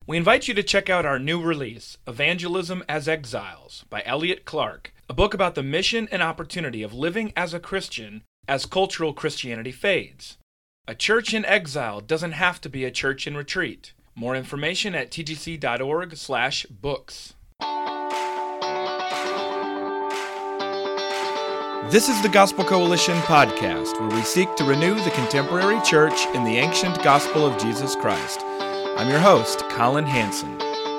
We invite you to check out our new release, Evangelism as Exiles, by Elliot Clark, a book about the mission and opportunity of living as a Christian as cultural Christianity fades. A church in exile doesn't have to be a church in retreat. More information at tgc.org/books. This is the Gospel Coalition podcast, where we seek to renew the contemporary church in the ancient gospel of Jesus Christ. I'm your host, Colin Hanson.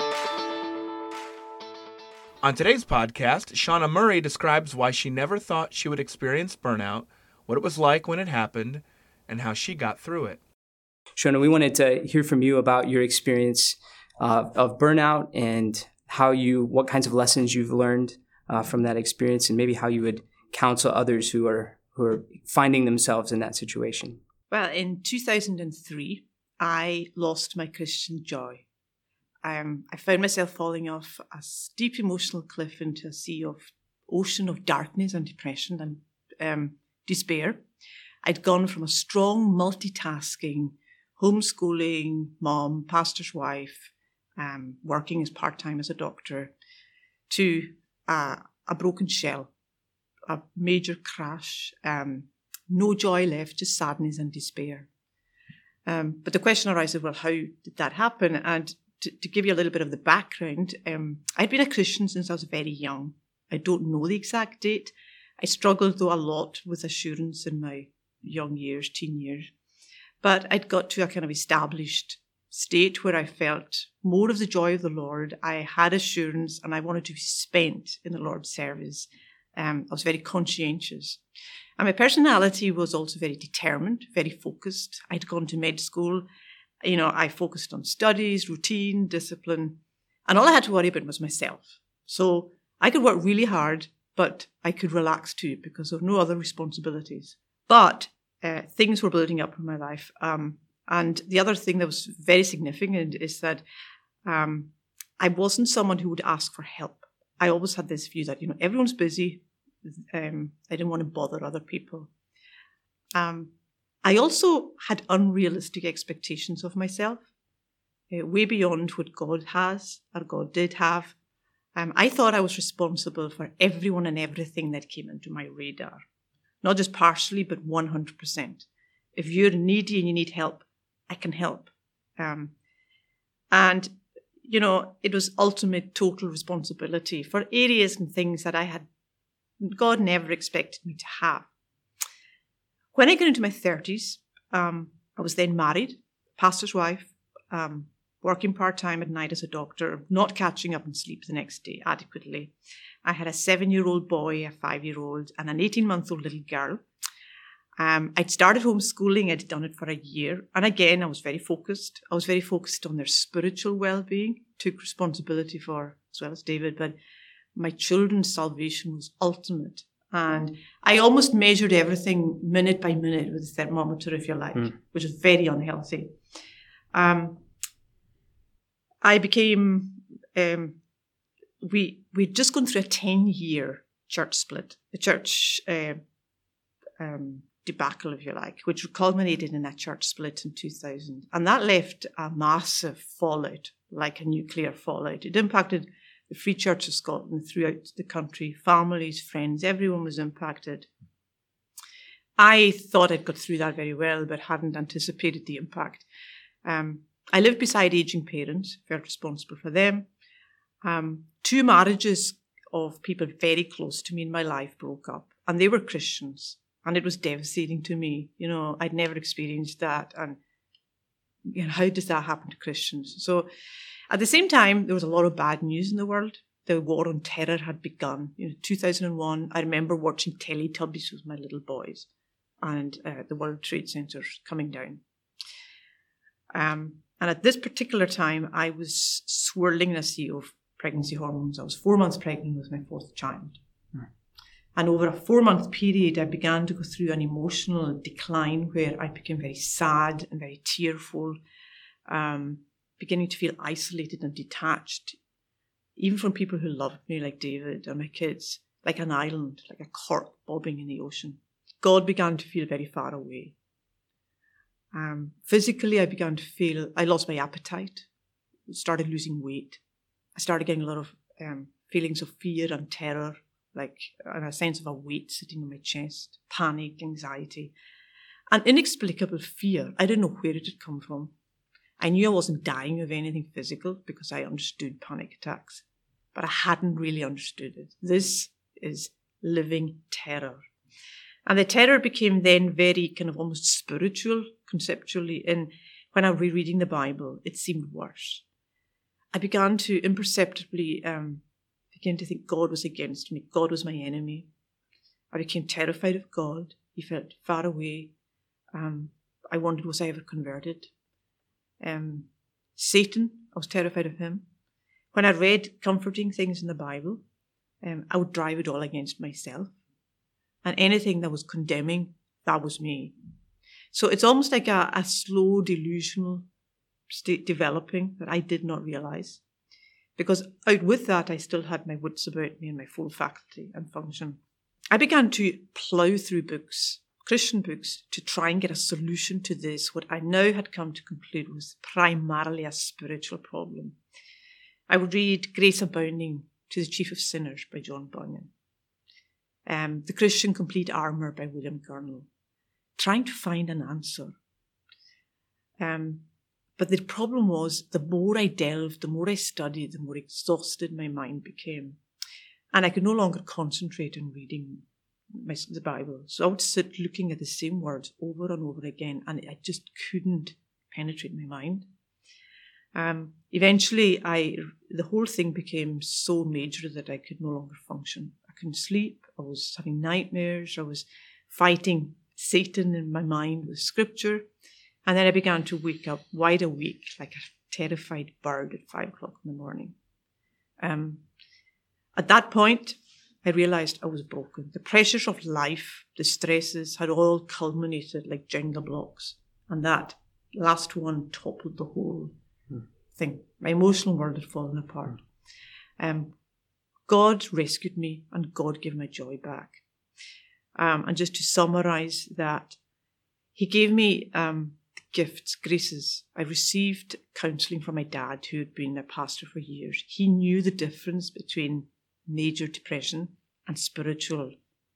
On today's podcast, Shauna Murray describes why she never thought she would experience burnout, what it was like when it happened, and how she got through it. Shauna, we wanted to hear from you about your experience of burnout and what kinds of lessons you've learned from that experience, and maybe how you would counsel others who are finding themselves in that situation. Well, in 2003, I lost my Christian joy. I found myself falling off a steep emotional cliff into a ocean of darkness and depression and despair. I'd gone from a strong, multitasking, homeschooling mom, pastor's wife, working as part-time as a doctor, to a broken shell, a major crash, no joy left, just sadness and despair. But the question arises, well, how did that happen? And to give you a little bit of the background, I'd been a Christian since I was very young. I don't know the exact date. I struggled, though, a lot with assurance in my young years, teen years. But I'd got to a kind of established state where I felt more of the joy of the Lord. I had assurance and I wanted to be spent in the Lord's service. I was very conscientious. And my personality was also very determined, very focused. I'd gone to med school. I focused on studies, routine, discipline. And all I had to worry about was myself. So I could work really hard, but I could relax too because of no other responsibilities. But things were building up in my life. And the other thing that was very significant is that I wasn't someone who would ask for help. I always had this view that, everyone's busy. I didn't want to bother other people. I also had unrealistic expectations of myself, way beyond what God has or God did have. I thought I was responsible for everyone and everything that came into my radar, not just partially, but 100%. If you're needy and you need help, I can help. And it was ultimate total responsibility for areas and things that God never expected me to have. When I got into my 30s, I was then married, pastor's wife, working part-time at night as a doctor, not catching up on sleep the next day adequately. I had a 7-year-old boy, a 5-year-old, and an 18-month-old little girl. I'd started homeschooling. I'd done it for a year. And again, I was very focused. I was very focused on their spiritual well-being, took responsibility for, as well as David, but my children's salvation was ultimate. And I almost measured everything minute by minute with a thermometer, if you like, which is very unhealthy. I became, we'd just gone through a 10-year church split, a church debacle, if you like, which culminated in a church split in 2000. And that left a massive fallout, like a nuclear fallout. It impacted the Free Church of Scotland throughout the country, families, friends, everyone was impacted. I thought I'd got through that very well, but hadn't anticipated the impact. I lived beside aging parents, felt responsible for them. 2 marriages of people very close to me in my life broke up, and they were Christians, and it was devastating to me. I'd never experienced that, and how does that happen to Christians? So at the same time, there was a lot of bad news in the world. The war on terror had begun. 2001, I remember watching Teletubbies with my little boys and the World Trade Centers coming down. And at this particular time, I was swirling in a sea of pregnancy hormones. I was 4 months pregnant with my 4th child. And over a 4-month period, I began to go through an emotional decline where I became very sad and very tearful, beginning to feel isolated and detached, even from people who loved me, like David and my kids, like an island, like a cork bobbing in the ocean. God began to feel very far away. Physically, I began to feel, I lost my appetite. started losing weight. I started getting a lot of feelings of fear and terror, and a sense of a weight sitting on my chest, panic, anxiety, an inexplicable fear. I didn't know where it had come from. I knew I wasn't dying of anything physical because I understood panic attacks, but I hadn't really understood it. This is living terror. And the terror became then very kind of almost spiritual, conceptually. And when I was rereading the Bible, it seemed worse. I began to imperceptibly begin to think God was against me. God was my enemy. I became terrified of God. He felt far away. I wondered, was I ever converted? Satan, I was terrified of him. When I read comforting things in the Bible, I would drive it all against myself. And anything that was condemning, that was me. So it's almost like a slow delusional state developing that I did not realize. Because out with that, I still had my wits about me and my full faculty and function. I began to plough through books, Christian books, to try and get a solution to this, what I now had come to conclude was primarily a spiritual problem. I would read Grace Abounding to the Chief of Sinners by John Bunyan. The Christian Complete Armour by William Gurnall, trying to find an answer. But the problem was, the more I delved, the more I studied, the more exhausted my mind became. And I could no longer concentrate on reading the Bible. So I would sit looking at the same words over and over again, and I just couldn't penetrate my mind. Eventually, the whole thing became so major that I could no longer function. I couldn't sleep. I was having nightmares. I was fighting Satan in my mind with scripture. And then I began to wake up wide awake, like a terrified bird at 5 o'clock in the morning. At that point, I realized I was broken. The pressures of life, the stresses had all culminated like Jenga blocks. And that last one toppled the whole thing. My emotional world had fallen apart. God rescued me and God gave my joy back. And just to summarize that, he gave me gifts, graces. I received counselling from my dad, who had been a pastor for years. He knew the difference between major depression and spiritual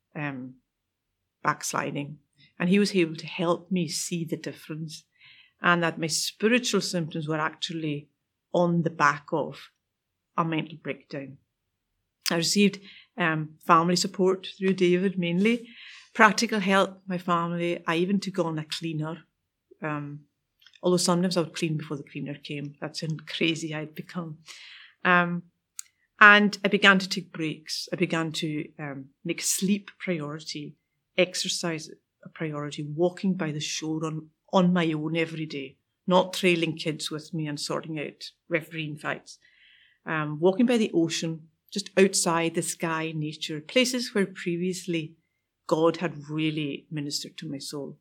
backsliding. And he was able to help me see the difference, and that my spiritual symptoms were actually on the back of a mental breakdown. I received family support through David, mainly. Practical help, my family. I even took on a cleaner. Although sometimes I would clean before the cleaner came. That's how crazy I'd become. And I began to take breaks. I began to make sleep priority, exercise a priority, walking by the shore on my own every day, not trailing kids with me and sorting out refereeing fights. Walking by the ocean, just outside the sky, nature, places where previously God had really ministered to my soul.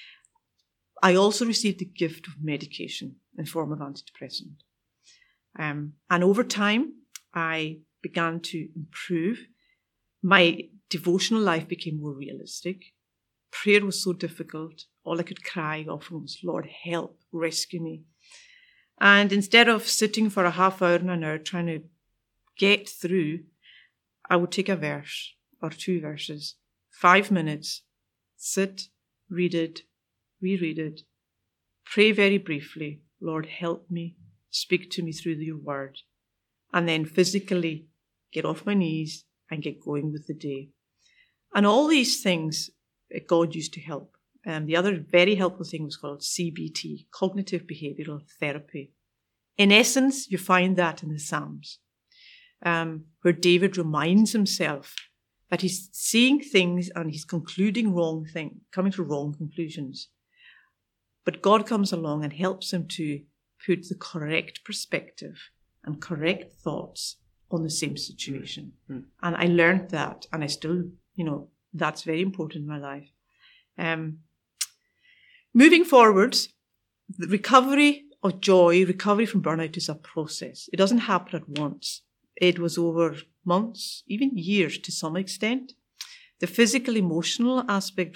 I also received the gift of medication in form of antidepressant. And over time, I began to improve. My devotional life became more realistic. Prayer was so difficult. All I could cry often was, Lord, help, rescue me. And instead of sitting for a half hour and an hour trying to get through, I would take a verse or 2 verses, 5 minutes, sit, read it, reread it, pray very briefly, Lord, help me, speak to me through your word, and then physically get off my knees and get going with the day. And all these things God used to help. The other very helpful thing was called CBT, Cognitive Behavioral Therapy. In essence, you find that in the Psalms, where David reminds himself that he's seeing things and he's concluding wrong things, coming to wrong conclusions. But God comes along and helps him to put the correct perspective and correct thoughts on the same situation. And I learned that, and I still, that's very important in my life. Moving forwards, the recovery of joy, recovery from burnout is a process. It doesn't happen at once. It was over months, even years to some extent. The physical, emotional aspect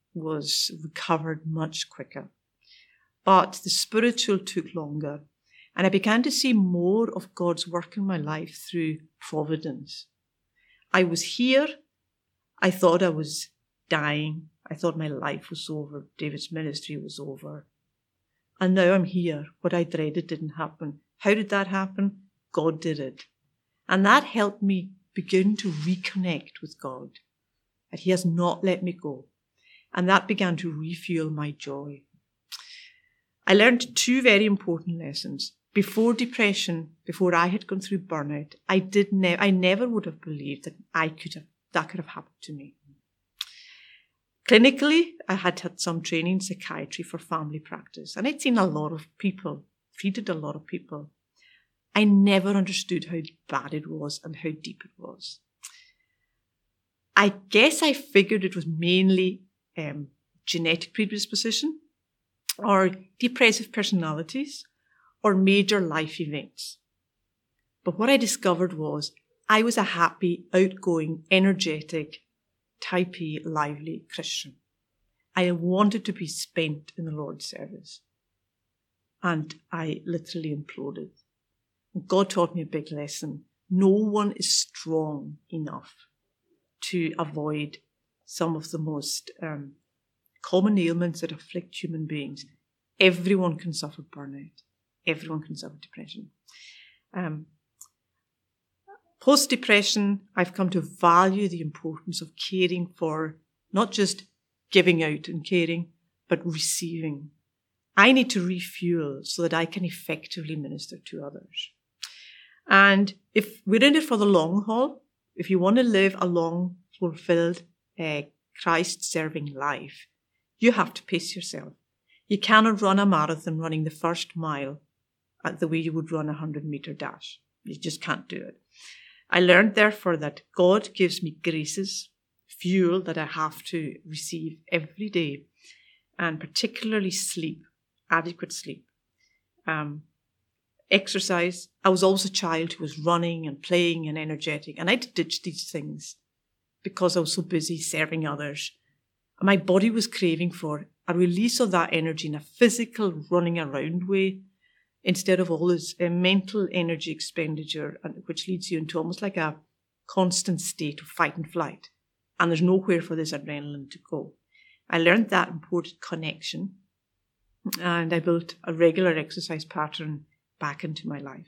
was recovered much quicker. But the spiritual took longer. And I began to see more of God's work in my life through providence. I was here. I thought I was dying. I thought my life was over. David's ministry was over. And now I'm here. What I dreaded didn't happen. How did that happen? God did it. And that helped me begin to reconnect with God. That He has not let me go. And that began to refuel my joy. I learned 2 very important lessons. Before depression, before I had gone through burnout, I never would have believed that that could have happened to me. Clinically, I had some training in psychiatry for family practice, and I'd seen a lot of people, treated a lot of people. I never understood how bad it was and how deep it was. I guess I figured it was mainly genetic predisposition or depressive personalities or major life events. But what I discovered was I was a happy, outgoing, energetic, type A, lively Christian. I wanted to be spent in the Lord's service. And I literally imploded. God taught me a big lesson. No one is strong enough to avoid some of the most common ailments that afflict human beings. Everyone can suffer burnout. Everyone can suffer depression. Post-depression, I've come to value the importance of caring for, not just giving out and caring, but receiving. I need to refuel so that I can effectively minister to others. And if we're in it for the long haul, if you want to live a long, fulfilled, Christ-serving life, you have to pace yourself. You cannot run a marathon running the first mile the way you would run a 100-meter dash. You just can't do it. I learned, therefore, that God gives me graces, fuel that I have to receive every day, and particularly sleep, adequate sleep. Exercise. I was always a child who was running and playing and energetic, and I had to ditch these things because I was so busy serving others. My body was craving for a release of that energy in a physical running around way, instead of all this mental energy expenditure, which leads you into almost like a constant state of fight and flight. And there's nowhere for this adrenaline to go. I learned that important connection, and I built a regular exercise pattern back into my life.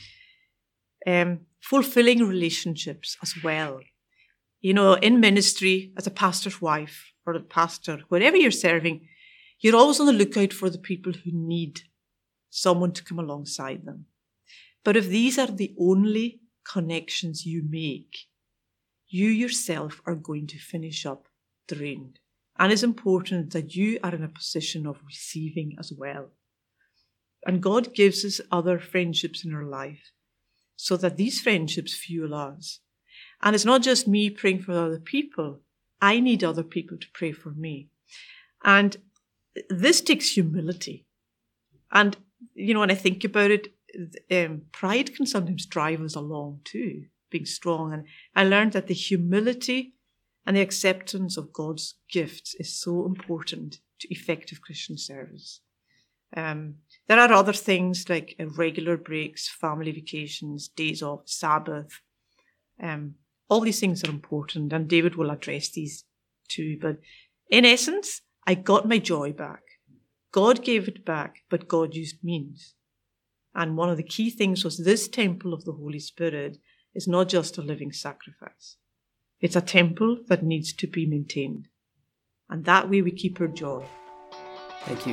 Fulfilling relationships as well. You know, in ministry, as a pastor's wife or a pastor, wherever you're serving, you're always on the lookout for the people who need someone to come alongside them. But if these are the only connections you make, you yourself are going to finish up drained. And it's important that you are in a position of receiving as well. And God gives us other friendships in our life so that these friendships fuel us. And it's not just me praying for other people. I need other people to pray for me. And this takes humility. And you know, when I think about it, pride can sometimes drive us along too, being strong. And I learned that the humility and the acceptance of God's gifts is so important to effective Christian service. There are other things like regular breaks, family vacations, days off, Sabbath. All these things are important, and David will address these too. But in essence, I got my joy back. God gave it back, but God used means. And one of the key things was this temple of the Holy Spirit is not just a living sacrifice. It's a temple that needs to be maintained. And that way we keep our joy. Thank you.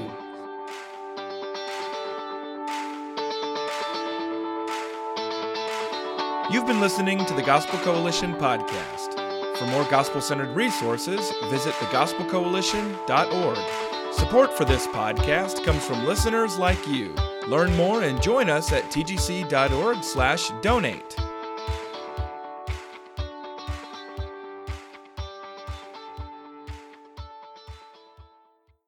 You've been listening to the Gospel Coalition podcast. For more gospel-centered resources, visit thegospelcoalition.org. Support for this podcast comes from listeners like you. Learn more and join us at tgc.org/donate.